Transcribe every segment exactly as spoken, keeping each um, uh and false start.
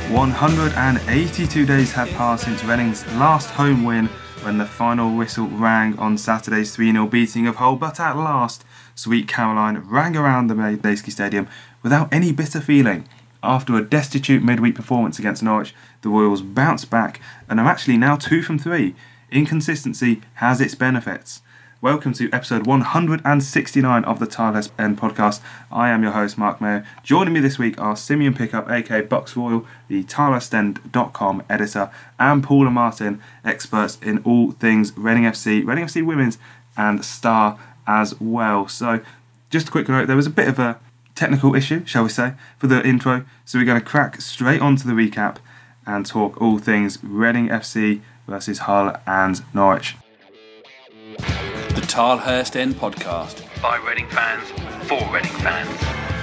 one hundred eighty-two days had passed since Reading's last home win when the final whistle rang on Saturday's three nil beating of Hull, but at last, Sweet Caroline rang around the Madejski Stadium without any bitter feeling. After a destitute midweek performance against Norwich, the Royals bounced back and are actually now two from three. Inconsistency has its benefits. Welcome to episode one hundred sixty-nine of the Tilehurst End podcast. I am your host, Mark Mayo. Joining me this week are Simeon Pickup, aka Bucks Royal, the Tilehurst End dot com editor, and Paula Martin, experts in all things Reading F C, Reading F C Women's, and Star as well. So, just a quick note, there was a bit of a technical issue, shall we say, for the intro, so we're going to crack straight onto the recap and talk all things Reading F C versus Hull and Norwich. The Tilehurst End podcast by Reading fans for Reading fans.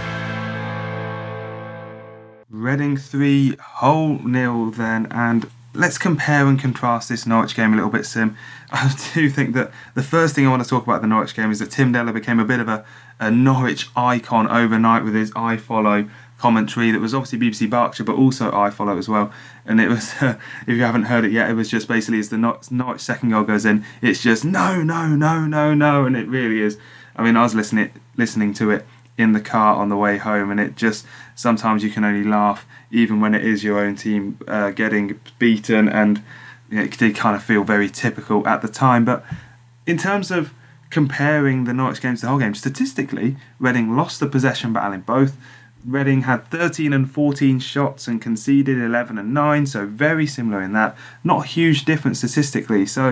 Reading three, Hull nil then, and let's compare and contrast this Norwich game a little bit, Sim. I do think that the first thing I want to talk about the Norwich game is that Tim Della became a bit of a, a Norwich icon overnight with his iFollow commentary that was obviously B B C Berkshire but also iFollow as well, and it was uh, if you haven't heard it yet, it was just basically as the Norwich second goal goes in, it's just no no no no no, and it really is. I mean, I was listening listening to it in the car on the way home, and it just, sometimes you can only laugh even when it is your own team uh, getting beaten, and you know, it did kind of feel very typical at the time. But in terms of comparing the Norwich games to the whole game, statistically Reading lost the possession battle in both. Reading had thirteen and fourteen shots and conceded eleven and nine, so very similar in that. Not a huge difference statistically. So,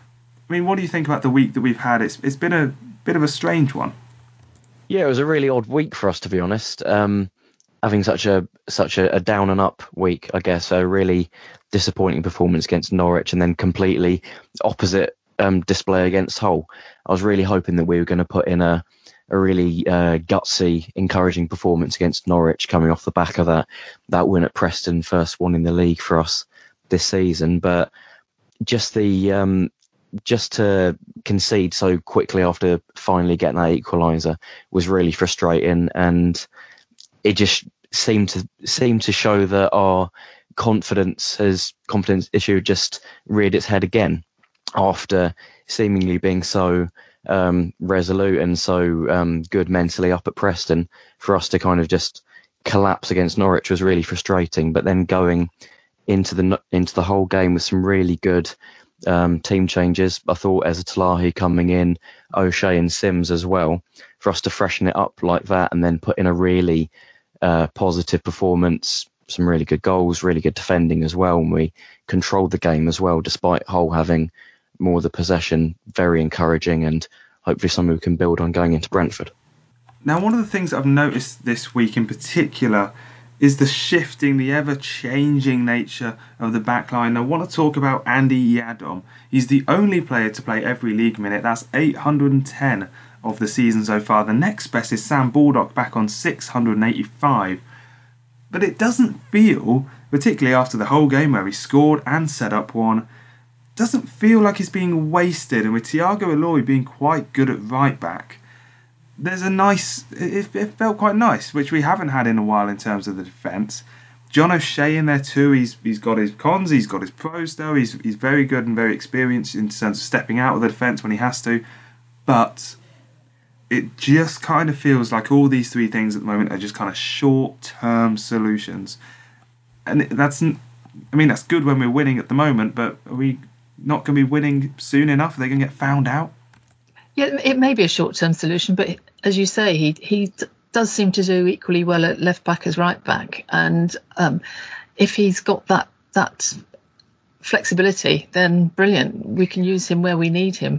I mean, what do you think about the week that we've had? It's It's been a bit of a strange one. Yeah, it was a really odd week for us, to be honest. Um, having such a such a, a down and up week, I guess. A really disappointing performance against Norwich, and then completely opposite um, display against Hull. I was really hoping that we were going to put in a a really uh, gutsy, encouraging performance against Norwich, coming off the back of that that win at Preston, first one in the league for us this season. But just the um, just to concede so quickly after finally getting that equaliser was really frustrating, and it just seemed to seemed to show that our confidence has confidence issue just reared its head again after seemingly being so um resolute and so um good mentally up at Preston. For us to kind of just collapse against Norwich was really frustrating. But then going into the into the whole game with some really good um team changes, I thought Eza Talahi coming in, O'Shea and Sims as well, for us to freshen it up like that and then put in a really uh positive performance, some really good goals, really good defending as well, and we controlled the game as well despite Hull having more of the possession. Very encouraging, and hopefully something we can build on going into Brentford. Now, one of the things I've noticed this week in particular is the shifting, the ever-changing nature of the backline. I want to talk about Andy Yiadom. He's the only player to play every league minute. That's eight hundred ten of the season so far. The next best is Sam Baldock, back on six hundred eighty-five. But it doesn't feel, particularly after the whole game where he scored and set up one, doesn't feel like he's being wasted. And with Thiago Ilori being quite good at right back, there's a nice, it, it felt quite nice, which we haven't had in a while in terms of the defence. John O'Shea in there too. He's he's got his cons, he's got his pros though. He's he's very good and very experienced in terms of stepping out of the defence when he has to. But it just kind of feels like all these three things at the moment are just kind of short-term solutions. And that's, I mean, that's good when we're winning at the moment, but are we not going to be winning soon enough? Are they going to get found out? Yeah, it may be a short-term solution, but as you say, he he does seem to do equally well at left back as right back, and um, if he's got that that flexibility, then brilliant. We can use him where we need him.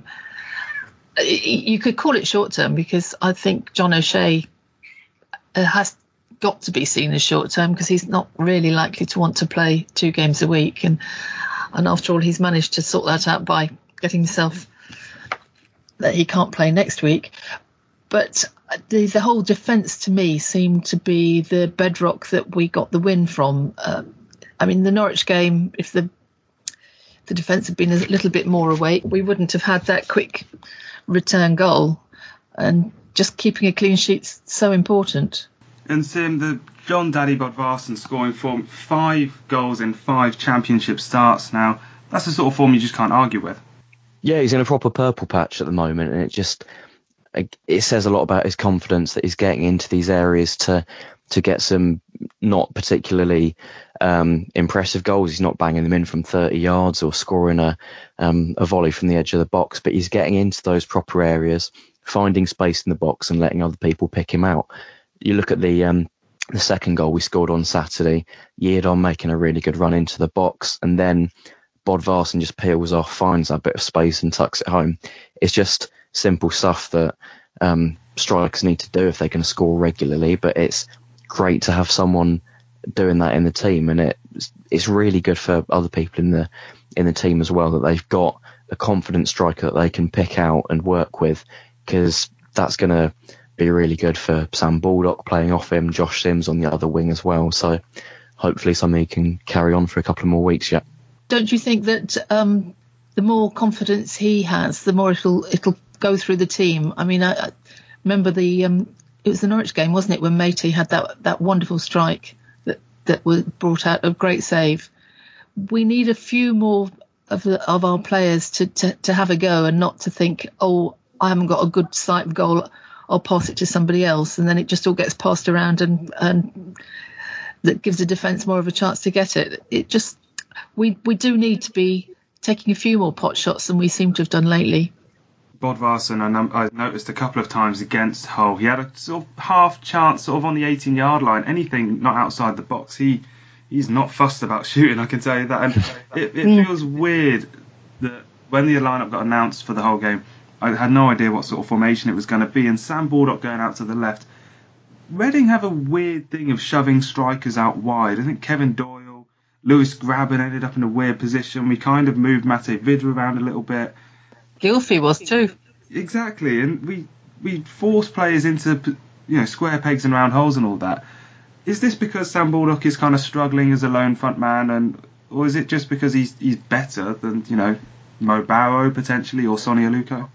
You could call it short-term because I think John O'Shea has got to be seen as short-term because he's not really likely to want to play two games a week, and and after all, he's managed to sort that out by getting himself that he can't play next week. But the, the whole defence to me seemed to be the bedrock that we got the win from. Um, I mean, the Norwich game, if the the defence had been a little bit more awake, we wouldn't have had that quick return goal. And just keeping a clean sheet's so important. And Sim, the John Daddy Bodvarsson scoring form, five goals in five championship starts now. That's the sort of form you just can't argue with. Yeah, he's in a proper purple patch at the moment, and it just it says a lot about his confidence that he's getting into these areas to to get some not particularly um, impressive goals. He's not banging them in from thirty yards or scoring a um, a volley from the edge of the box, but he's getting into those proper areas, finding space in the box and letting other people pick him out. You look at the um, the second goal we scored on Saturday, Yiadom making a really good run into the box, and then Bodvarsson just peels off, finds that bit of space and tucks it home. It's just simple stuff that um, strikers need to do if they're going to score regularly, but it's great to have someone doing that in the team, and it, it's really good for other people in the in the team as well, that they've got a confident striker that they can pick out and work with, because that's going to be really good for Sam Baldock playing off him, Josh Sims on the other wing as well. So hopefully something he can carry on for a couple of more weeks yet. Don't you think that um, the more confidence he has, the more it'll it'll go through the team? I mean, I, I remember the um, it was the Norwich game, wasn't it, when Matey had that that wonderful strike that that was brought out, a great save. We need a few more of the, of our players to, to to have a go, and not to think, oh, I haven't got a good sight of goal, I'll pass it to somebody else, and then it just all gets passed around, and and that gives the defence more of a chance to get it. It just We we do need to be taking a few more pot shots than we seem to have done lately. Bodvarsson, I, num- I noticed a couple of times against Hull, he had a sort of half chance sort of on the eighteen-yard line, anything not outside the box. He He's not fussed about shooting, I can tell you that. And it, it Mm. feels weird that when the lineup got announced for the whole game, I had no idea what sort of formation it was going to be. And Sam Baldock going out to the left. Reading have a weird thing of shoving strikers out wide. I think Kevin Doyle, Lewis Graben ended up in a weird position. We kind of moved Mate Vidra around a little bit. Gylfi was too. Exactly, and we we force players into, you know, square pegs and round holes and all that. Is this because Sam Baldock is kind of struggling as a lone front man, and or is it just because he's he's better than, you know, Mo Barrow potentially or Sonny Aluko?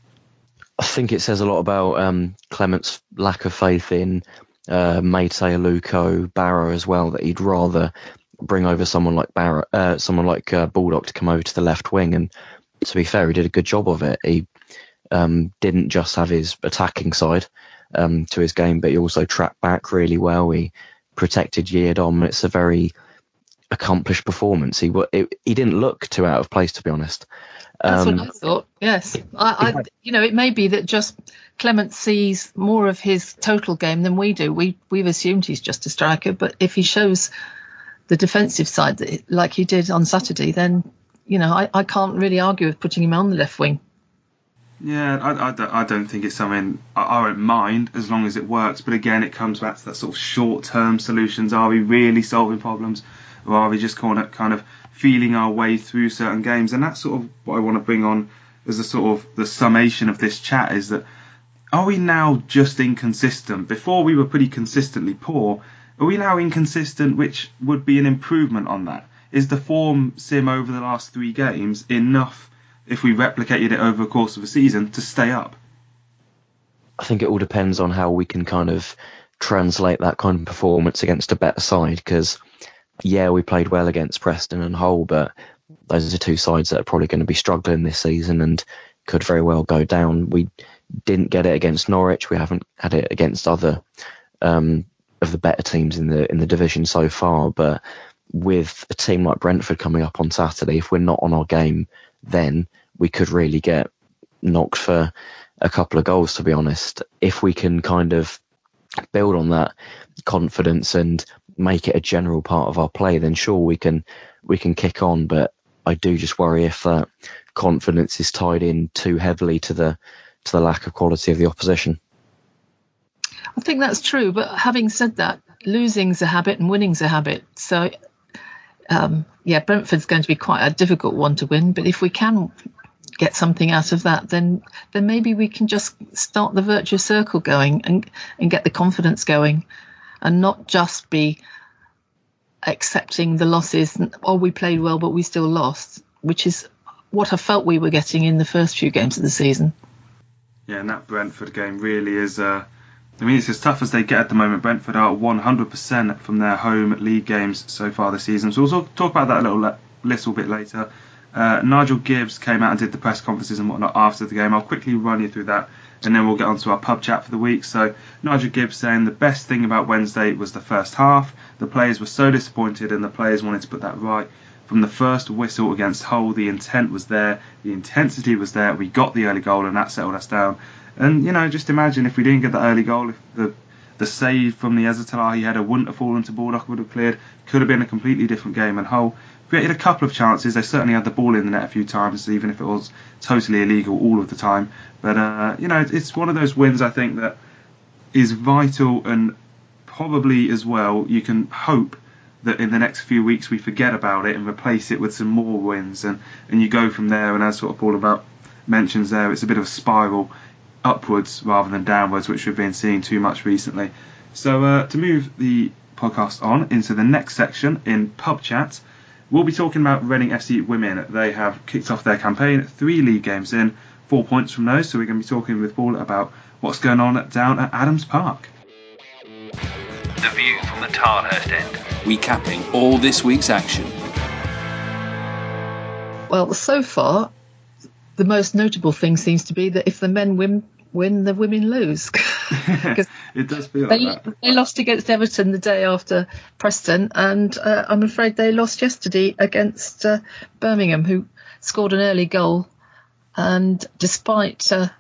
I think it says a lot about um, Clement's lack of faith in uh, Mate Aluko, Barrow as well, that he'd rather bring over someone like Barrow, uh, someone like uh, Baldock to come over to the left wing. And to be fair, he did a good job of it. He um, didn't just have his attacking side um, to his game, but he also tracked back really well. He protected Yiadom. It's a very accomplished performance. He it, he didn't look too out of place, to be honest. That's Um, what I thought. Yes, I, I, you know, it may be that just Clement sees more of his total game than we do. We we've assumed he's just a striker, but if he shows the defensive side that, like he did on Saturday, then you know I, I can't really argue with putting him on the left wing. Yeah, I, I, don't, I don't think it's something I, I won't mind as long as it works. But again, it comes back to that sort of short-term solutions. Are we really solving problems, or are we just kind of kind of feeling our way through certain games? And that's sort of what I want to bring on as a sort of the summation of this chat, is that are we now just inconsistent? Before we were pretty consistently poor. Are we now inconsistent, which would be an improvement on that? Is the form, Sim, over the last three games enough, if we replicated it over the course of a season, to stay up? I think it all depends on how we can kind of translate that kind of performance against a better side, because, yeah, we played well against Preston and Hull, but those are two sides that are probably going to be struggling this season and could very well go down. We didn't get it against Norwich. We haven't had it against other um, of the better teams in the in the division so far. But with a team like Brentford coming up on Saturday, if we're not on our game, then we could really get knocked for a couple of goals, to be honest. If we can kind of build on that confidence and make it a general part of our play, then sure, we can we can kick on. But I do just worry if that confidence is tied in too heavily to the to the lack of quality of the opposition. I think that's true, but having said that, losing's a habit and winning's a habit. So, um, yeah, Brentford's going to be quite a difficult one to win. But if we can get something out of that, then then maybe we can just start the virtuous circle going and and get the confidence going, and not just be accepting the losses. Oh, we played well, but we still lost, which is what I felt we were getting in the first few games of the season. Yeah, and that Brentford game really is a I mean, it's as tough as they get at the moment. Brentford are one hundred percent from their home league games so far this season. So we'll talk about that a little, little bit later. Uh, Nigel Gibbs came out and did the press conferences and whatnot after the game. I'll quickly run you through that, and then we'll get on to our pub chat for the week. So Nigel Gibbs saying the best thing about Wednesday was the first half. The players were so disappointed and the players wanted to put that right. From the first whistle against Hull, the intent was there, the intensity was there. We got the early goal and that settled us down. And, you know, just imagine if we didn't get the early goal, if the the save from the Ezatalahi header wouldn't have fallen to Baldock, would have cleared, could have been a completely different game. And Hull created a couple of chances. They certainly had the ball in the net a few times, even if it was totally illegal all of the time. But, uh, you know, it's one of those wins, I think, that is vital, and probably as well you can hope that in the next few weeks we forget about it and replace it with some more wins, and, and you go from there. And as sort of Paul about mentions there, it's a bit of a spiral upwards rather than downwards, which we've been seeing too much recently. So uh, to move the podcast on into the next section in pub chat, we'll be talking about Reading F C women. They have kicked off their campaign, three league games in, four points from those. So we're going to be talking with Paul about what's going on down at Adams Park. The view from the Tilehurst end. Recapping all this week's action. Well, so far, the most notable thing seems to be that if the men win, win the women lose. It does feel they, like that. They lost against Everton the day after Preston, and uh, I'm afraid they lost yesterday against uh, Birmingham, who scored an early goal. And despite uh,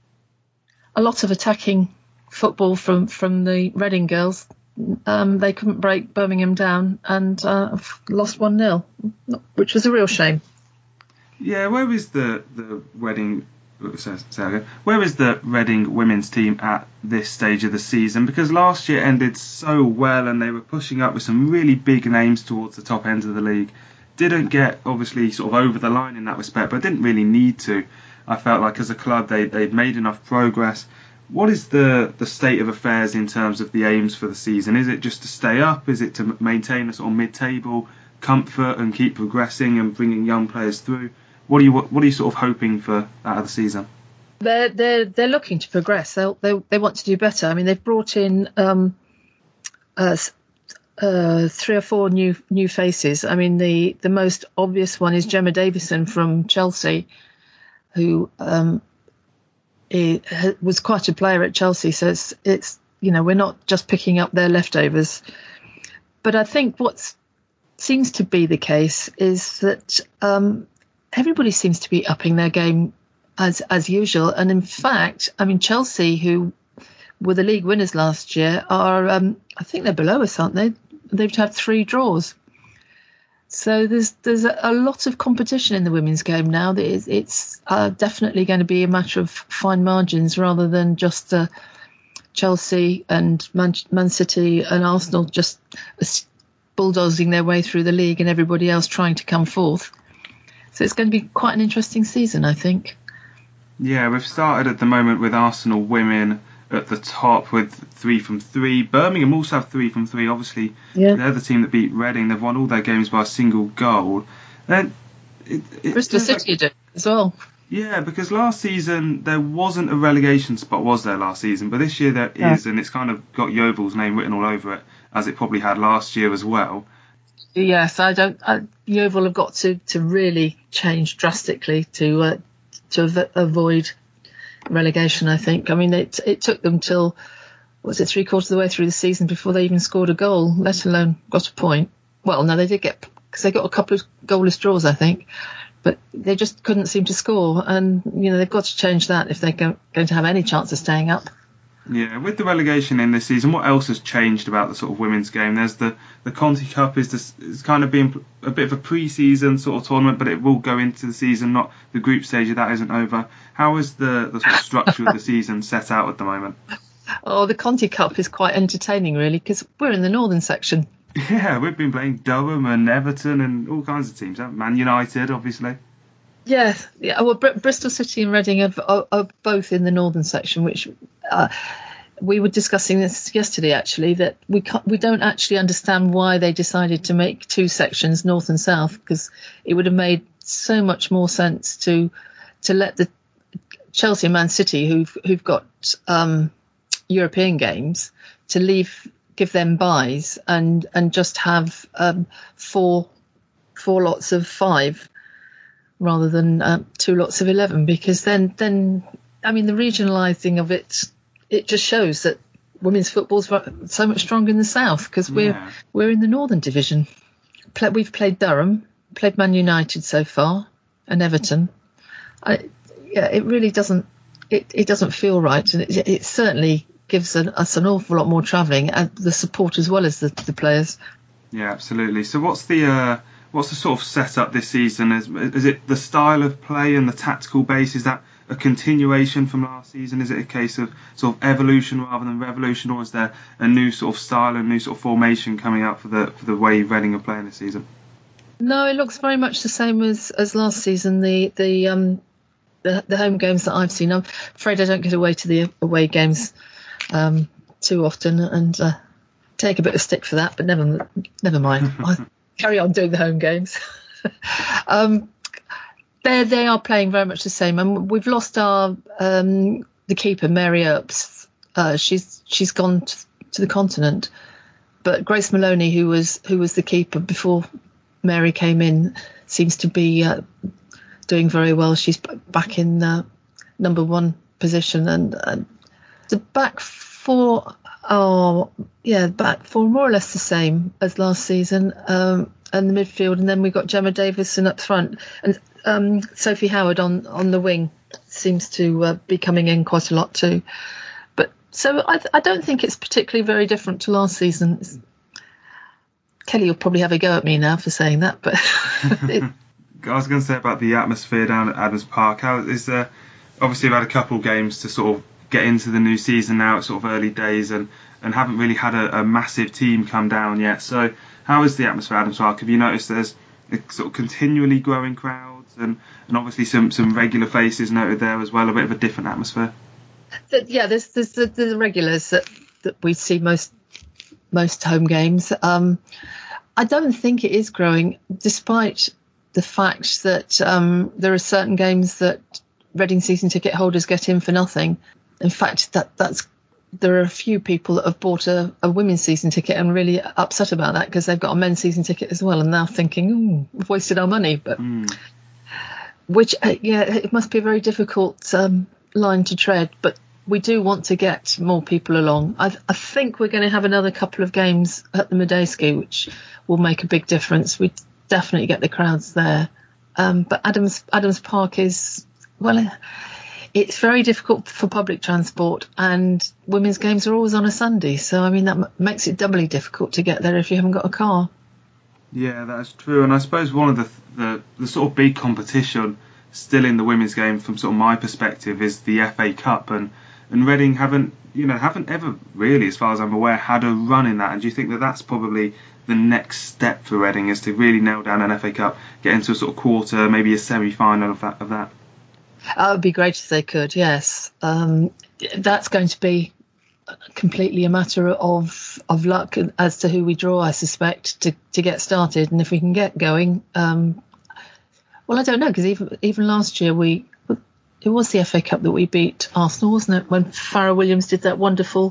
a lot of attacking football from, from the Reading girls, um, they couldn't break Birmingham down and uh, lost one nil, which was a real shame. Yeah, where is the the Reading? Where is the Reading women's team at this stage of the season? Because last year ended so well, and they were pushing up with some really big names towards the top end of the league. Didn't get obviously sort of over the line in that respect, but didn't really need to. I felt like as a club they they'd made enough progress. What is the the state of affairs in terms of the aims for the season? Is it just to stay up? Is it to maintain a sort of mid-table comfort and keep progressing and bringing young players through? What are you what are you sort of hoping for out of the season? They're they're they're looking to progress. They they they want to do better. I mean, they've brought in um, uh, uh, three or four new new faces. I mean, the the most obvious one is Gemma Davison from Chelsea, who um, it, was quite a player at Chelsea. So it's it's you know we're not just picking up their leftovers. But I think what seems to be the case is that. Um, Everybody seems to be upping their game as as usual, and in fact, I mean Chelsea, who were the league winners last year, are um, I think they're below us, aren't they? They've had three draws, so there's there's a, a lot of competition in the women's game now. That is, it's uh, definitely going to be a matter of fine margins rather than just uh, Chelsea and Man, Man City and Arsenal just bulldozing their way through the league and everybody else trying to come fourth. So it's going to be quite an interesting season, I think. Yeah, we've started at the moment with Arsenal women at the top with three from three. Birmingham also have three from three. Obviously, yeah. They're the team that beat Reading. They've won all their games by a single goal. And it, it, Bristol City like, did as well. Yeah, because last season there wasn't a relegation spot, was there, last season? But this year there yeah. is, and it's kind of got Yeovil's name written all over it, as it probably had last year as well. Yes, I don't. I, Yeovil have got to, to really change drastically to uh, to av- avoid relegation. I think. I mean, it it took them till was it three quarters of the way through the season before they even scored a goal, let alone got a point. Well, no, they did get because they got a couple of goalless draws, I think, but they just couldn't seem to score. And you know, they've got to change that if they're go- going to have any chance of staying up. Yeah, with the relegation in this season, what else has changed about the sort of women's game? There's the, the Conti Cup is this, it's kind of been a bit of a pre-season sort of tournament, but it will go into the season. Not the group stage of that isn't over. How is the, the sort of structure of the season set out at the moment? Oh, the Conti Cup is quite entertaining, really, because we're in the northern section. Yeah, we've been playing Durham and Everton and all kinds of teams. Man United, obviously. Yeah, yeah. Well, Br- Bristol City and Reading are, are, are both in the northern section, which uh, we were discussing this yesterday. Actually, that we can't, we don't actually understand why they decided to make two sections, north and south, because it would have made so much more sense to to let the Chelsea and Man City, who've who've got um, European games to leave, give them buys and and just have um, four four lots of five rather than uh, two lots of eleven, because then then I mean the regionalising of it it just shows that women's football's so much stronger in the south, because we're Yeah. we're in the northern division. Play, we've played Durham, played Man United so far, and Everton. I, yeah, it really doesn't it, it doesn't feel right, and it, it certainly gives an, us an awful lot more travelling, and the support as well as the, the players. Yeah, absolutely. So what's the uh, what's the sort of setup this season? Is is it the style of play and the tactical base? Is that a continuation from last season? Is it a case of sort of evolution rather than revolution, or is there a new sort of style and new sort of formation coming out for the for the way Reading are playing this season? No, it looks very much the same as, as last season. The the um the, the home games that I've seen. I'm afraid I don't get away to the away games um, too often, and uh, take a bit of stick for that. But never never mind. I carry on doing the home games. um, they they are playing very much the same, and we've lost our um, the keeper Mary Earps. Uh, she's she's gone to, to the continent, but Grace Maloney, who was who was the keeper before Mary came in, seems to be uh, doing very well. She's back in the number one position, and uh, the back four are yeah back four more or less the same as last season, um, and the midfield, and then we've got Gemma Davison up front, and um, Sophie Howard on on the wing seems to uh, be coming in quite a lot too. But so I, I don't think it's particularly very different to last season. It's, Kelly will probably have a go at me now for saying that, but it, I was going to say about the atmosphere down at Adams Park. How is there? Obviously, we've had a couple games to sort of get into the new season now. It's sort of early days, and, and haven't really had a, a massive team come down yet. So, how is the atmosphere at Adams Park? Have you noticed there's a sort of continually growing crowds, and, and obviously some, some regular faces noted there as well? A bit of a different atmosphere. yeah, there's there's the, the regulars that, that we see most most home games. Um, I don't think it is growing, despite the fact that um, there are certain games that Reading season ticket holders get in for nothing. In fact, that that's there are a few people that have bought a, a women's season ticket and really upset about that, because they've got a men's season ticket as well, and now thinking, "Ooh, we've wasted our money." But Mm. which, uh, yeah, it must be a very difficult um, line to tread. But we do want to get more people along. I, I think we're going to have another couple of games at the Medeski, which will make a big difference. We definitely get the crowds there. Um, but Adams Adams Park is, well, it's very difficult for public transport, and women's games are always on a Sunday. So, I mean, that m- makes it doubly difficult to get there if you haven't got a car. Yeah, that's true. And I suppose one of the, the the sort of big competition still in the women's game, from sort of my perspective, is the F A Cup, and and Reading haven't you know haven't ever really, as far as I'm aware, had a run in that. And do you think that that's probably the next step for Reading, is to really nail down an F A Cup, get into a sort of quarter, maybe a semi-final of that of that? That would be great if they could, yes. Um, that's going to be completely a matter of of luck as to who we draw, I suspect, to, to get started. And if we can get going, um, well, I don't know, because even even last year we it was the F A Cup that we beat Arsenal, wasn't it? When Farrah Williams did that wonderful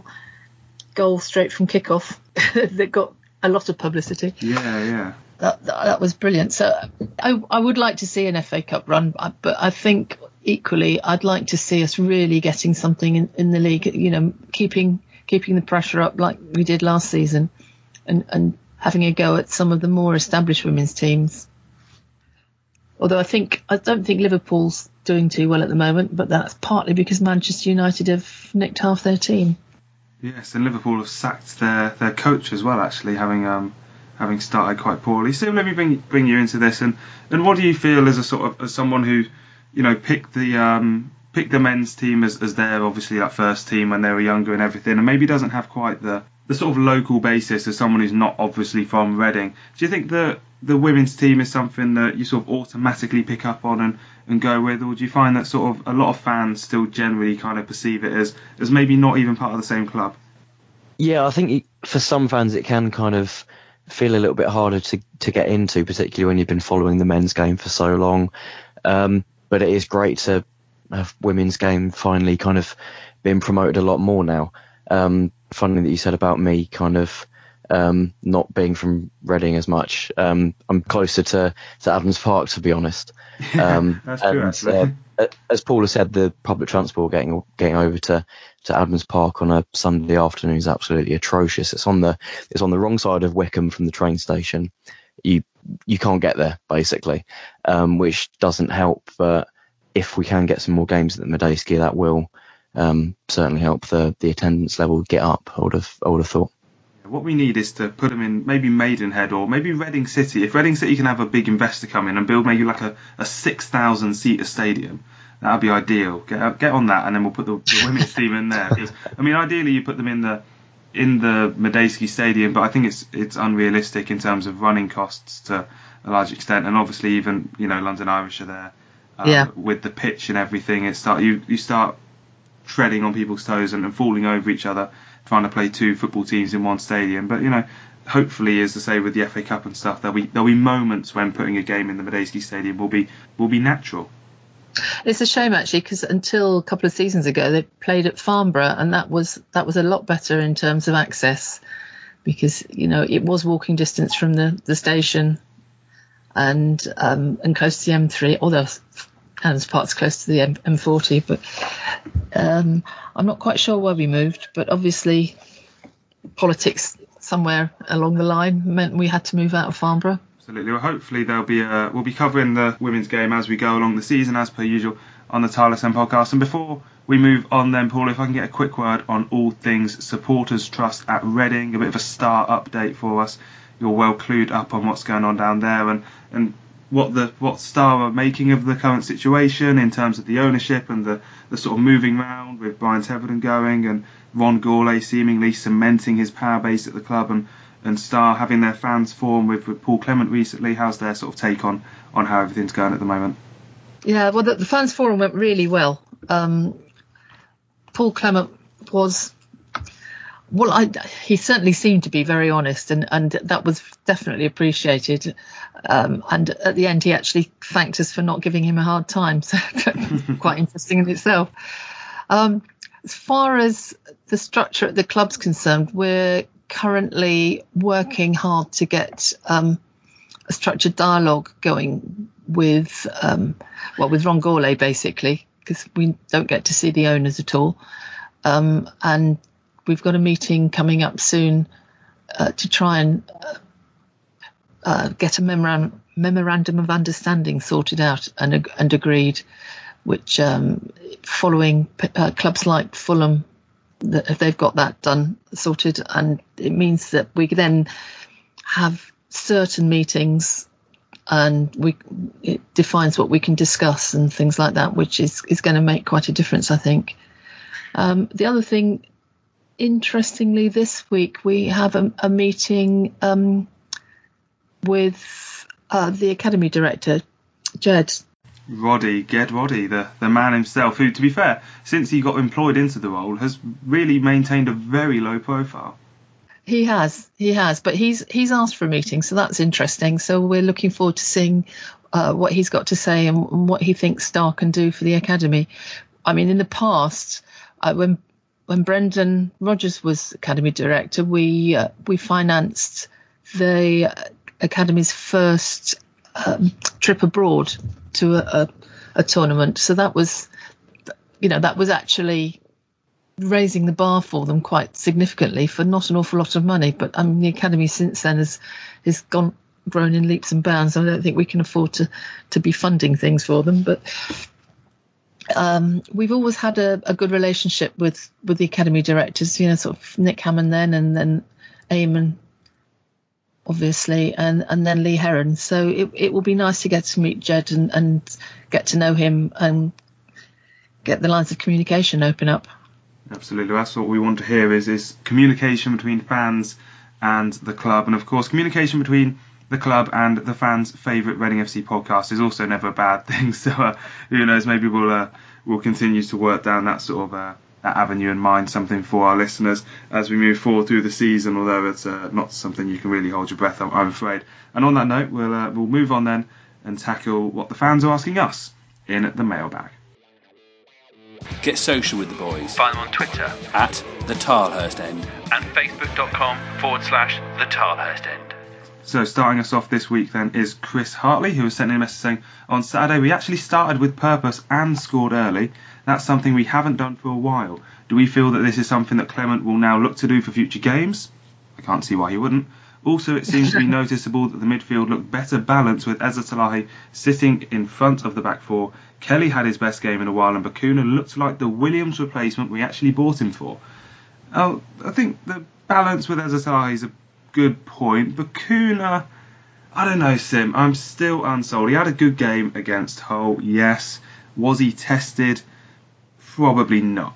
goal straight from kickoff that got a lot of publicity. Yeah, yeah. That, that that was brilliant. So I I would like to see an F A Cup run, but I think equally I'd like to see us really getting something in, in the league. You know, keeping keeping the pressure up like we did last season, and and having a go at some of the more established women's teams. Although I think I don't think Liverpool's doing too well at the moment, but that's partly because Manchester United have nicked half their team. Yes, and Liverpool have sacked their, their coach as well, actually, having um having started quite poorly. So let me bring bring you into this, and, and what do you feel as a sort of as someone who, you know, picked the um picked the men's team as, as their obviously that first team when they were younger and everything, and maybe doesn't have quite the, the sort of local basis as someone who's not obviously from Reading. Do you think that the women's team is something that you sort of automatically pick up on and, and go with, or do you find that sort of a lot of fans still generally kind of perceive it as, as maybe not even part of the same club? Yeah, I think it, for some fans it can kind of feel a little bit harder to, to get into, particularly when you've been following the men's game for so long. Um, but it is great to have women's game finally kind of being promoted a lot more now. Um, funny that you said about me kind of um, not being from Reading as much. Um, I'm closer to, to Adams Park, to be honest. Um, That's true, and, actually. Uh, as Paul has said, the public transport getting getting over to, to Adams Park on a Sunday afternoon is absolutely atrocious. It's on the it's on the wrong side of Wickham from the train station. You you can't get there basically, um, which doesn't help. But if we can get some more games at the Medeski, that will um, certainly help the, the attendance level get up. I would have I would have thought. What we need is to put them in maybe Maidenhead or maybe Reading City. If Reading City can have a big investor come in and build maybe like a, a six thousand seater stadium, that would be ideal. Get get on that, and then we'll put the, the women's team in there. Because, I mean, ideally you put them in the in the Medeski Stadium, but I think it's it's unrealistic in terms of running costs to a large extent. And obviously even, you know, London Irish are there um, yeah. with the pitch and everything. It start you you start treading on people's toes and, and falling over each other, trying to play two football teams in one stadium. But, you know, hopefully, as I say, with the F A Cup and stuff, there'll be there'll be moments when putting a game in the Medeski Stadium will be will be natural. It's a shame actually, because until a couple of seasons ago they played at Farnborough, and that was that was a lot better in terms of access, because, you know, it was walking distance from the, the station and um, and close to the M three, although Adams Park's close to the M- M40. But um, I'm not quite sure why we moved, but obviously politics somewhere along the line meant we had to move out of Farnborough. Absolutely. Well, hopefully there'll be a, we'll be covering the women's game as we go along the season, as per usual, on the Tireless End podcast. And before we move on then, Paul, if I can get a quick word on all things Supporters Trust at Reading, a bit of a star update for us. You're well clued up on what's going on down there, and, and what the what Star are making of the current situation in terms of the ownership and the, the sort of moving round with Brian Teverden going and Ron Gourlay seemingly cementing his power base at the club, and and Star having their fans form with, with Paul Clement recently. How's their sort of take on, on how everything's going at the moment? Yeah, well, the, the fans forum went really well. Um, Paul Clement was, well, I, he certainly seemed to be very honest, and, and that was definitely appreciated. Um, and at the end, he actually thanked us for not giving him a hard time. So quite interesting in itself. Um, as far as the structure at the club's concerned, we're currently working hard to get um, a structured dialogue going with, um, well, with Ron Gourlay, basically, because we don't get to see the owners at all. Um, and we've got a meeting coming up soon uh, to try and uh, uh, get a memorandum, memorandum of understanding sorted out and, and agreed, which um, following uh, clubs like Fulham, that if they've got that done, sorted, and it means that we then have certain meetings and we it defines what we can discuss and things like that, which is, is going to make quite a difference, I think. Um, the other thing, interestingly, this week we have a, a meeting um, with uh, the Academy Director, Jed. Roddy, Ged Roddy, the, the man himself, who, to be fair, since he got employed into the role, has really maintained a very low profile. He has, he has, but he's he's asked for a meeting, so that's interesting. So we're looking forward to seeing uh, what he's got to say and, and what he thinks Star can do for the Academy. I mean, in the past, uh, when when Brendan Rodgers was Academy Director, we uh, we financed the Academy's first um, trip abroad to a, a, a tournament. So that was, you know, that was actually raising the bar for them quite significantly for not an awful lot of money. But I mean, the Academy since then has has gone grown in leaps and bounds. I don't think we can afford to to be funding things for them. But um, we've always had a, a good relationship with with the Academy directors. You know, sort of Nick Hammond then, and then Eamon, obviously, and, and then Lee Heron. So it it will be nice to get to meet Jed and, and get to know him and get the lines of communication open up. Absolutely, that's what we want to hear is is communication between fans and the club, and of course communication between the club and the fans' favourite Reading F C podcast is also never a bad thing. So uh, who knows, maybe we'll uh, we'll continue to work down that sort of uh, that avenue and mind something for our listeners as we move forward through the season. Although it's uh, not something you can really hold your breath, I'm, I'm afraid. And on that note, we'll uh, we'll move on then and tackle what the fans are asking us in the mailbag. Get social with the boys Find them on Twitter at the Tilehurst End. and facebook.com forward slash the Tilehurst End. So starting us off this week then is Chris Hartley, who was sending a message saying, on Saturday we actually started with purpose and scored early. That's something we haven't done for a while. Do we feel that this is something that Clement will now look to do for future games? I can't see why he wouldn't. Also, it seems to be noticeable that the midfield looked better balanced with Ezza Talahi sitting in front of the back four. Kelly had his best game in a while and Bacuna looked like the Williams replacement we actually bought him for. Oh, I think the balance with Ezza Talahi is a good point. Bacuna, I don't know, Sim. I'm still unsold. He had a good game against Hull, yes. Was he tested? Probably not.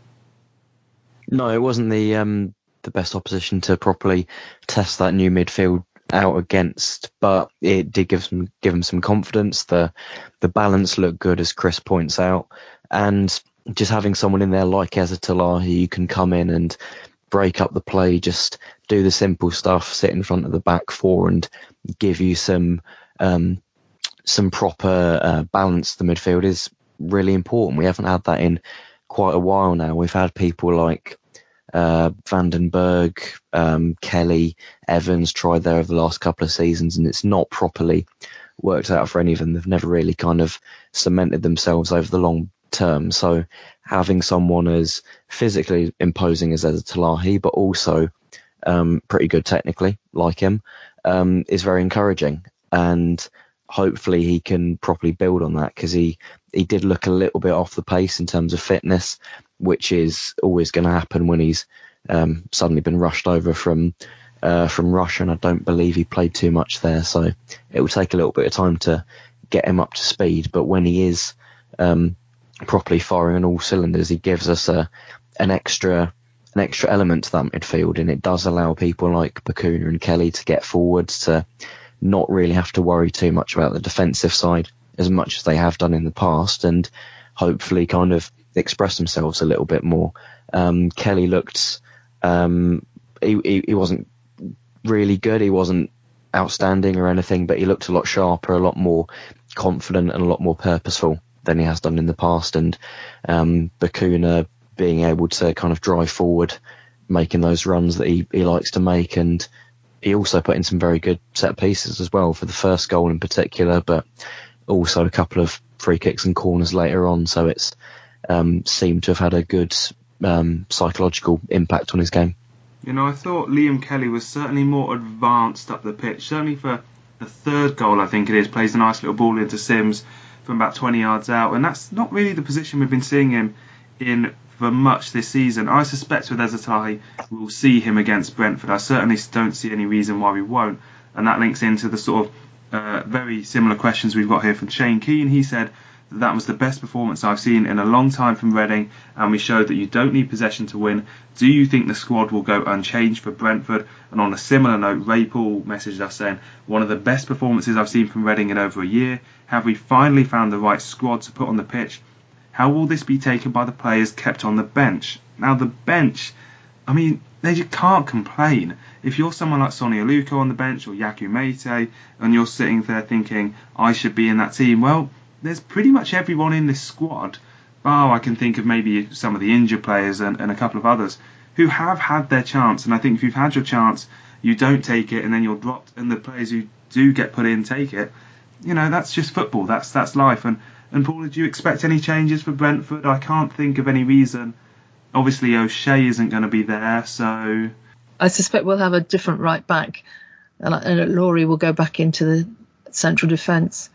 No, it wasn't the um, the best opposition to properly test that new midfield out against, but it did give some give him some confidence. The the balance looked good, as Chris points out, and just having someone in there like Ezza Talahi who can come in and break up the play, just do the simple stuff, sit in front of the back four and give you some um, some proper uh, balance to the midfield is really important. We haven't had that in quite a while now. We've had people like uh, Vandenberg, um, Kelly, Evans try there over the last couple of seasons, and it's not properly worked out for any of them. They've never really kind of cemented themselves over the long term. So having someone as physically imposing as Ezza Talahi, but also um, pretty good technically, like him, um, is very encouraging. And hopefully he can properly build on that, because he, he did look a little bit off the pace in terms of fitness, which is always going to happen when he's um, suddenly been rushed over from uh, from Russia, and I don't believe he played too much there. So it will take a little bit of time to get him up to speed. But when he is um, properly firing on all cylinders, he gives us a an extra an extra element to that midfield, and it does allow people like Bacuna and Kelly to get forwards, to not really have to worry too much about the defensive side as much as they have done in the past, and hopefully kind of express themselves a little bit more. Um, Kelly looked, um, he, he, he wasn't really good, he wasn't outstanding or anything, but he looked a lot sharper, a lot more confident and a lot more purposeful than he has done in the past. And um, Bacuna being able to kind of drive forward, making those runs that he, he likes to make, and he also put in some very good set pieces as well for the first goal in particular, but also a couple of free kicks and corners later on. So it's um, seemed to have had a good um, psychological impact on his game. You know, I thought Liam Kelly was certainly more advanced up the pitch. Certainly for the third goal, I think it is, plays a nice little ball into Sims from about twenty yards out, and that's not really the position we've been seeing him in for much this season. I suspect with Ezza Talahi we'll see him against Brentford. I certainly don't see any reason why we won't, and that links into the sort of uh, very similar questions we've got here from Shane Keane. He said that that was the best performance I've seen in a long time from Reading, and we showed that you don't need possession to win. Do you think the squad will go unchanged for Brentford? And on a similar note, Ray Paul messaged us saying, one of the best performances I've seen from Reading in over a year. Have we finally found the right squad to put on the pitch? How will this be taken by the players kept on the bench? Now, the bench, I mean, they just can't complain. If you're someone like Sonny Aluko on the bench or Yaku Mete, and you're sitting there thinking, I should be in that team, well, there's pretty much everyone in this squad. Oh, I can think of maybe some of the injured players and, and a couple of others who have had their chance. And I think if you've had your chance, you don't take it and then you're dropped, and the players who do get put in take it. You know, that's just football. That's that's life. And And Paul, did you expect any changes for Brentford? I can't think of any reason. Obviously, O'Shea isn't going to be there, so I suspect we'll have a different right back, and, and Laurie will go back into the central defence.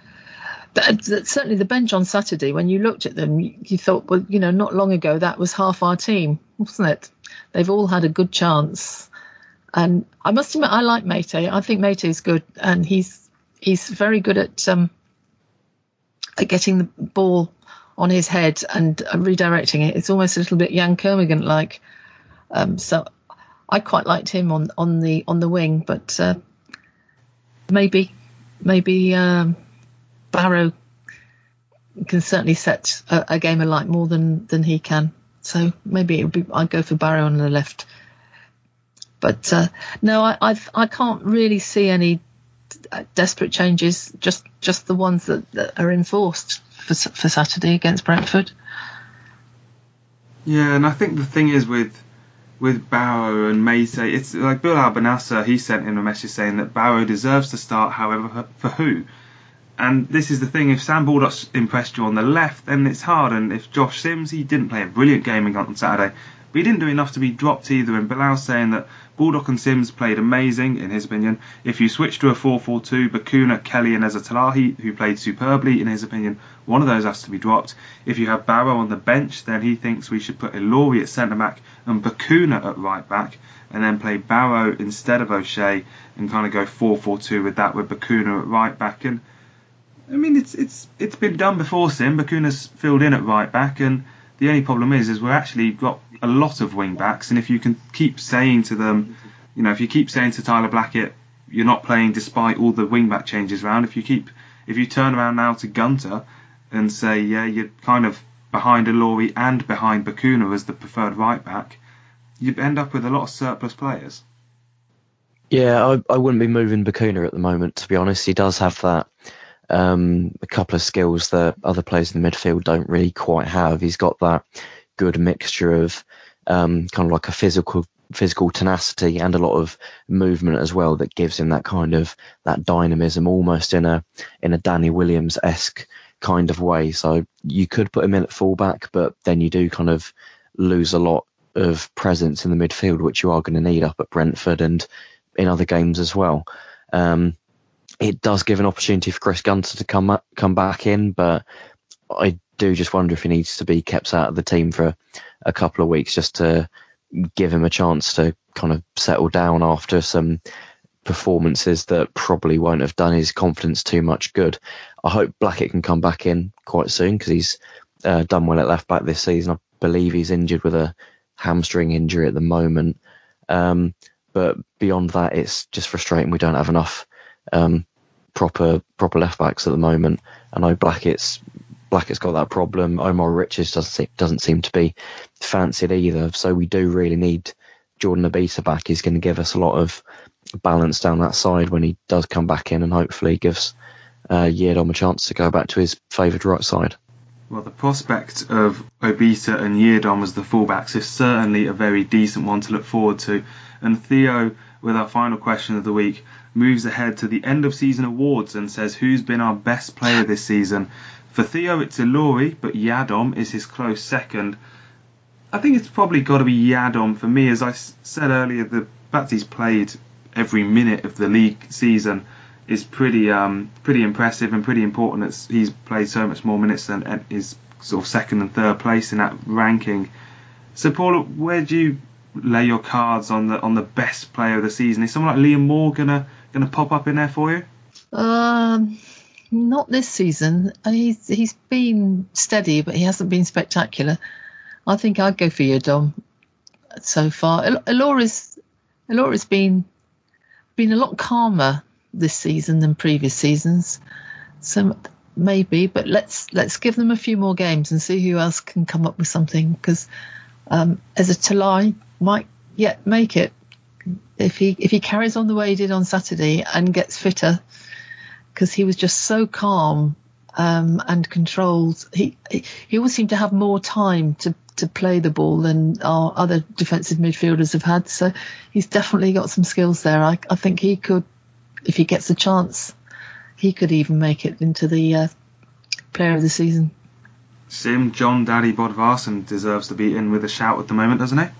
But certainly, the bench on Saturday, when you looked at them, you, you thought, well, you know, not long ago that was half our team, wasn't it? They've all had a good chance, and I must admit, I like Mete. I think Mete is good, and he's he's very good at. Um, At getting the ball on his head and redirecting it. It's almost a little bit Jan Kermigan like. Um, so I quite liked him on, on the on the wing, but uh, maybe maybe um, Barrow can certainly set a, a game alight more than, than he can. So maybe it would be I'd go for Barrow on the left. But uh, no, I I've, I can't really see any desperate changes, just just the ones that, that are enforced for for Saturday against Brentford. Yeah, and I think the thing is with with Barrow and Maite, it's like Bill Albanassa, he sent in a message saying that Barrow deserves to start, however, for who? And this is the thing, if Sam Baldock's impressed you on the left, then it's hard. And if Josh Sims, he didn't play a brilliant game on Saturday, but he didn't do enough to be dropped either. And Bilal's saying that Baldock and Sims played amazing, in his opinion. If you switch to a four four two, Bacuna, Kelly and Ezatalahi, who played superbly, in his opinion, one of those has to be dropped. If you have Barrow on the bench, then he thinks we should put Ilori at centre-back and Bacuna at right-back, and then play Barrow instead of O'Shea and kind of go four four two with that, with Bacuna at right-back. And I mean, it's it's it's been done before, Sim. Bacuna's filled in at right-back, and the only problem is, is we're actually got a lot of wing backs, and if you can keep saying to them, you know, if you keep saying to Tyler Blackett, you're not playing despite all the wing back changes around. If you keep, if you turn around now to Gunter and say, yeah, you're kind of behind Ilori and behind Bacuna as the preferred right back, you end up with a lot of surplus players. Yeah, I, I wouldn't be moving Bacuna at the moment, to be honest. He does have that. Um, a couple of skills that other players in the midfield don't really quite have. He's got that good mixture of um, kind of like a physical physical tenacity and a lot of movement as well that gives him that kind of that dynamism, almost in a in a Danny Williams-esque kind of way. So you could put him in at fullback, but then you do kind of lose a lot of presence in the midfield, which you are going to need up at Brentford and in other games as well. Um, It does give an opportunity for Chris Gunter to come come back in, but I do just wonder if he needs to be kept out of the team for a couple of weeks just to give him a chance to kind of settle down after some performances that probably won't have done his confidence too much good. I hope Blackett can come back in quite soon because he's uh, done well at left back this season. I believe he's injured with a hamstring injury at the moment. Um, but beyond that, it's just frustrating we don't have enough um, proper proper left backs at the moment. I know Blackett's Blackett's got that problem. Omar Richards doesn't seem, doesn't seem to be fancied either. So we do really need Jordan Obita back. He's going to give us a lot of balance down that side when he does come back in, and hopefully gives uh, Yiadom a chance to go back to his favoured right side. Well, the prospect of Obita and Yiadom as the fullbacks is certainly a very decent one to look forward to. And Theo, with our final question of the week, moves ahead to the end of season awards and says, who's been our best player this season? For Theo, it's Ilori, but Yiadom is his close second. I think it's probably got to be Yiadom for me. As I said earlier, the fact he's played every minute of the league season is pretty um, pretty impressive and pretty important. It's, he's played so much more minutes than is sort of second and third place in that ranking. So, Paula, where do you lay your cards on the on the best player of the season? Is someone like Liam Moore gonna gonna pop up in there for you? Um, not this season. He's he's been steady, but he hasn't been spectacular. I think I'd go for Yiadom so far. Ilori's Ilori's been been a lot calmer this season than previous seasons, so maybe. But let's let's give them a few more games and see who else can come up with something. Because um, Ezatalahi might yet make it if he if he carries on the way he did on Saturday and gets fitter, because he was just so calm um, and controlled. He he always seemed to have more time to. to play the ball than our other defensive midfielders have had. So he's definitely got some skills there. I, I think he could, if he gets a chance, he could even make it into the uh, player of the season. Sim, John Daddy Bodvarsson deserves to be in with a shout at the moment, doesn't he?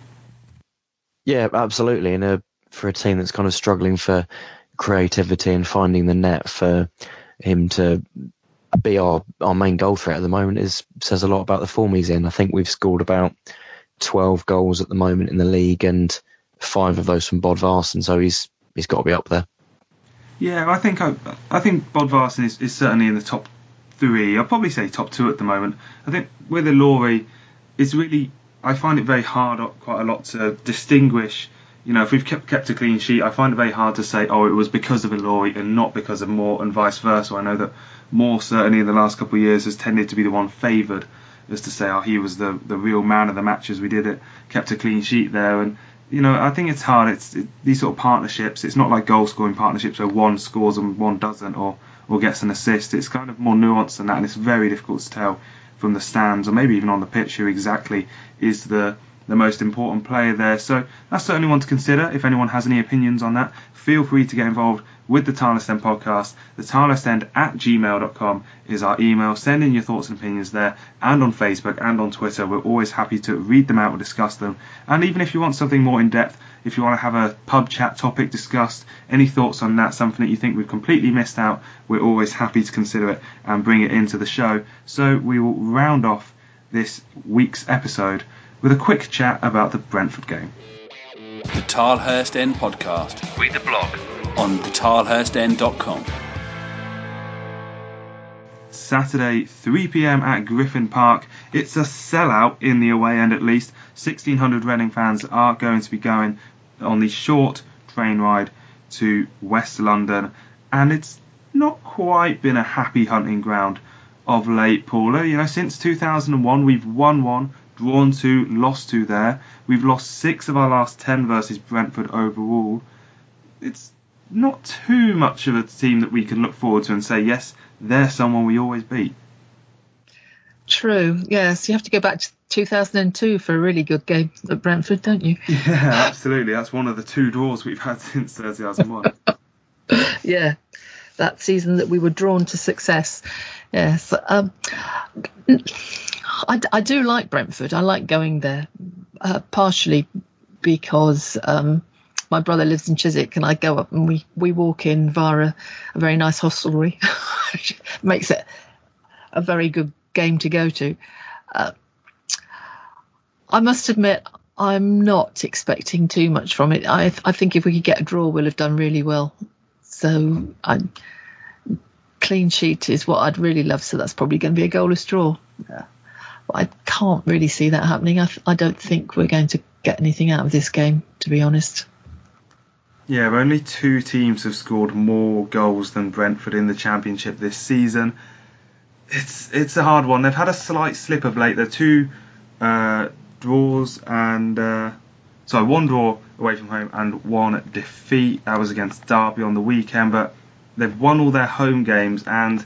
Yeah, absolutely. And a, for a team that's kind of struggling for creativity and finding the net, for him to be our, our main goal threat at the moment is says a lot about the form he's in. I think we've scored about twelve goals at the moment in the league, and five of those from Bodvarsson, so he's he's got to be up there. Yeah, I think I, I think Bodvarsson is, is certainly in the top three. I'll probably say top two at the moment. I think with Ilori, it's really, I find it very hard quite a lot to distinguish. You know, if we've kept kept a clean sheet, I find it very hard to say, oh, it was because of Ilori and not because of Moore, and vice versa. I know that Moore, certainly in the last couple of years, has tended to be the one favoured, as to say, oh, he was the the real man of the match as we did it, kept a clean sheet there. And, you know, I think it's hard. It's it, these sort of partnerships, it's not like goal-scoring partnerships where one scores and one doesn't, or, or gets an assist. It's kind of more nuanced than that, and it's very difficult to tell from the stands, or maybe even on the pitch, who exactly is the the most important player there. So that's certainly one to consider. If anyone has any opinions on that, feel free to get involved with the Tilehurst End podcast. The Tilehurst End at gmail dot com is our email. Send in your thoughts and opinions there, and on Facebook and on Twitter. We're always happy to read them out and discuss them. And even if you want something more in depth, if you want to have a pub chat topic discussed, any thoughts on that, something that you think we've completely missed out, we're always happy to consider it and bring it into the show. So we will round off this week's episode with a quick chat about the Brentford game. The Tilehurst End podcast. Read the blog on the tilehurst end dot com. Saturday, three p.m. at Griffin Park. It's a sellout in the away end at least. sixteen hundred Reading fans are going to be going on the short train ride to West London. And it's not quite been a happy hunting ground of late, Paula. You know, since two thousand one, we've won one, drawn two, lost two there. We've lost six of our last ten versus Brentford overall. It's not too much of a team that we can look forward to and say, yes, they're someone we always beat. True, yes. You have to go back to two thousand two for a really good game at Brentford, don't you? Yeah, absolutely. That's one of the two draws we've had since two thousand one. Yeah, that season that we were drawn to success. Yes. Um, I, I do like Brentford. I like going there, uh, partially because um, my brother lives in Chiswick, and I go up and we, we walk in via a, a very nice hostelry, which makes it a very good game to go to. Uh, I must admit, I'm not expecting too much from it. I I think if we could get a draw, we'll have done really well. So I, clean sheet is what I'd really love. So that's probably going to be a goalless draw. Yeah. But I can't really see that happening. I, I don't think we're going to get anything out of this game, to be honest. Yeah, only two teams have scored more goals than Brentford in the Championship this season. It's it's a hard one. They've had a slight slip of late. They're two uh, draws and uh, sorry, one draw away from home and one defeat. That was against Derby on the weekend, but they've won all their home games. And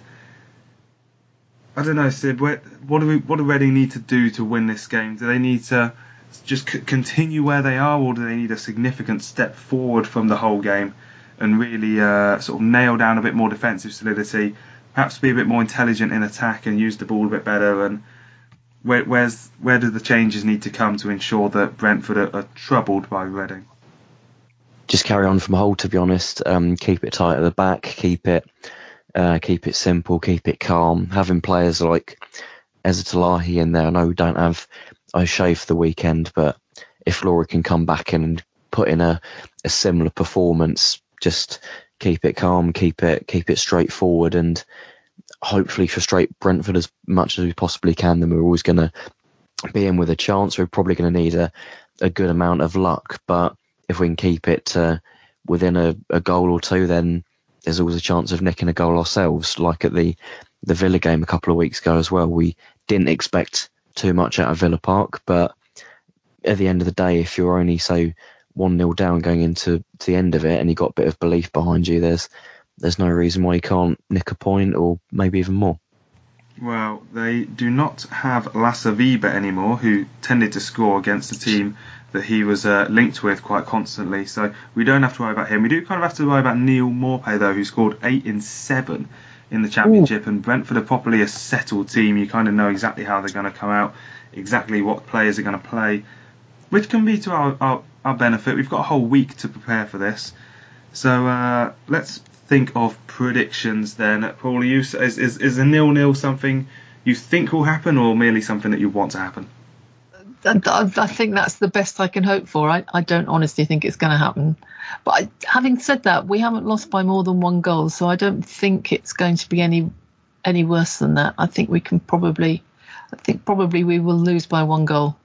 I don't know, Sid. What, what do we, what do Reading need to do to win this game? Do they need to just c- continue where they are, or do they need a significant step forward from the whole game and really uh, sort of nail down a bit more defensive solidity? Perhaps be a bit more intelligent in attack and use the ball a bit better. And where, where's where do the changes need to come to ensure that Brentford are, are troubled by Reading? Just carry on from Hull, to be honest. Um, keep it tight at the back. Keep it, uh, keep it simple. Keep it calm. Having players like Eza Talahi in there. I know we don't have O'Shea for the weekend, but if Laura can come back in and put in a, a similar performance, just keep it calm, keep it keep it straightforward, and hopefully frustrate Brentford as much as we possibly can. Then we're always going to be in with a chance. We're probably going to need a, a good amount of luck, but if we can keep it uh, within a, a goal or two, then there's always a chance of nicking a goal ourselves, like at the, the Villa game a couple of weeks ago as well. We didn't expect too much out of Villa Park, but at the end of the day, if you're only, say, one nil down going into to the end of it and you've got a bit of belief behind you, there's there's no reason why you can't nick a point or maybe even more. Well, they do not have Lasse Vibe anymore, who tended to score against the team that he was uh, linked with quite constantly, so we don't have to worry about him. We do kind of have to worry about Neil Maupay, though, who scored eight in seven in the Championship. Ooh. And Brentford are properly a settled team. You kind of know exactly how they're going to come out, exactly what players are going to play, which can be to our, our, our benefit. We've got a whole week to prepare for this. So uh, let's think of predictions then. Paul, you, is, is, is a nil-nil something you think will happen, or merely something that you want to happen? I, I think that's the best I can hope for. I, I don't honestly think it's going to happen. But I, having said that, we haven't lost by more than one goal, so I don't think it's going to be any any worse than that. I think we can probably, I think probably we will lose by one goal.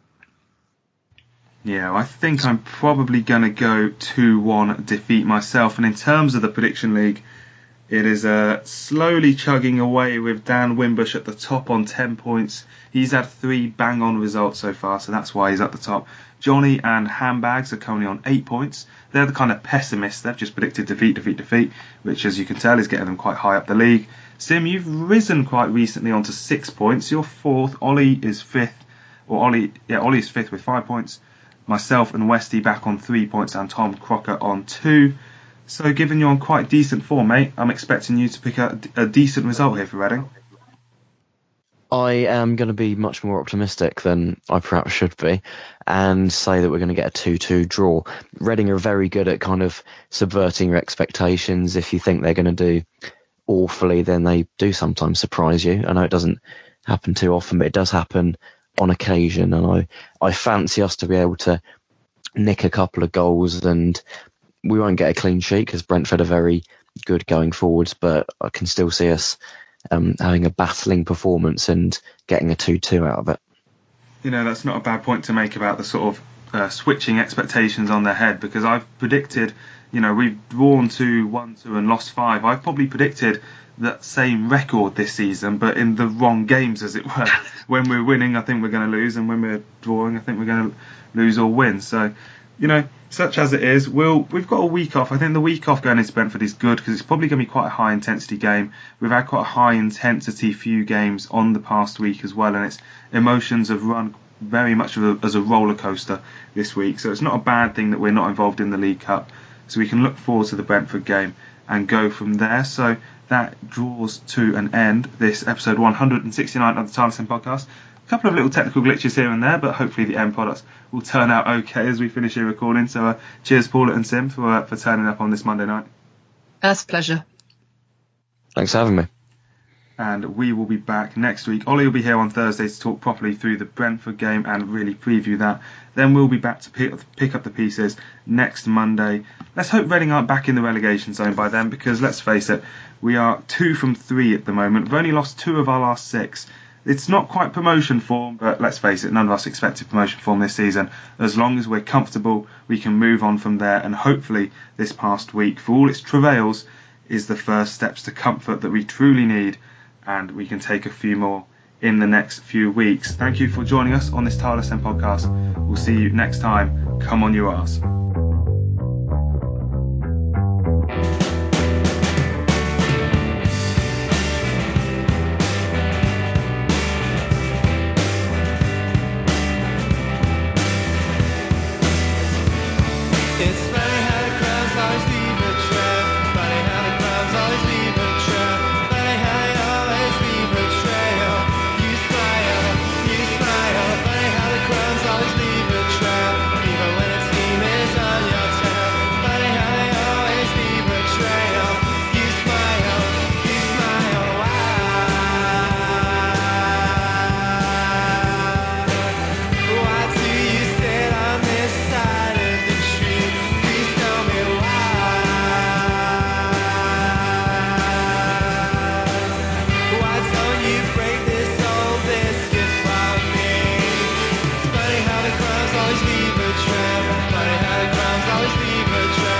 Yeah, I think I'm probably going to go two one defeat myself. And in terms of the prediction league, it is uh, slowly chugging away with Dan Wimbush at the top on ten points. He's had three bang-on results so far, so that's why he's at the top. Johnny and Handbags are currently on eight points. They're the kind of pessimists. They've just predicted defeat, defeat, defeat, which, as you can tell, is getting them quite high up the league. Sim, you've risen quite recently onto six points. You're fourth. Ollie is fifth. Or Ollie, yeah, Ollie is fifth with five points. Myself and Westy back on three points, and Tom Crocker on two. So, given you're on quite decent form, mate, I'm expecting you to pick a, a decent result here for Reading. I am going to be much more optimistic than I perhaps should be and say that we're going to get a two two draw. Reading are very good at kind of subverting your expectations. If you think they're going to do awfully, then they do sometimes surprise you. I know it doesn't happen too often, but it does happen on occasion, and I, I fancy us to be able to nick a couple of goals, and we won't get a clean sheet because Brentford are very good going forwards, but I can still see us um, having a battling performance and getting a two two out of it. You know, that's not a bad point to make about the sort of uh, switching expectations on their head, because I've predicted, you know, we've drawn to one two and lost five. I've probably predicted that same record this season, but in the wrong games, as it were. When we're winning, I think we're going to lose, and when we're drawing, I think we're going to lose or win. So, you know, such as it is, we'll, we've got a week off. I think the week off going into Brentford is good because it's probably going to be quite a high intensity game. We've had quite a high intensity few games on the past week as well, and its emotions have run very much of a, as a roller coaster this week. So it's not a bad thing that we're not involved in the League Cup. So we can look forward to the Brentford game and go from there. So that draws to an end this episode one hundred sixty-nine of the Tarleton Podcast. A couple of little technical glitches here and there, but hopefully the end products will turn out okay as we finish here recording. So uh, cheers, Paula and Sim, for uh, for turning up on this Monday night. That's a pleasure. Thanks for having me. And we will be back next week. Ollie will be here on Thursday to talk properly through the Brentford game and really preview that. Then we'll be back to pick, pick up the pieces next Monday. Let's hope Reading aren't back in the relegation zone by then, because let's face it, we are two from three at the moment. We've only lost two of our last six. It's not quite promotion form, but let's face it, none of us expected promotion form this season. As long as we're comfortable, we can move on from there, and hopefully this past week, for all its travails, is the first steps to comfort that we truly need, and we can take a few more in the next few weeks. Thank you for joining us on this Tarleton Podcast. We'll see you next time. Come on, you arse.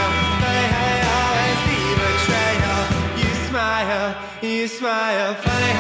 You smile, funny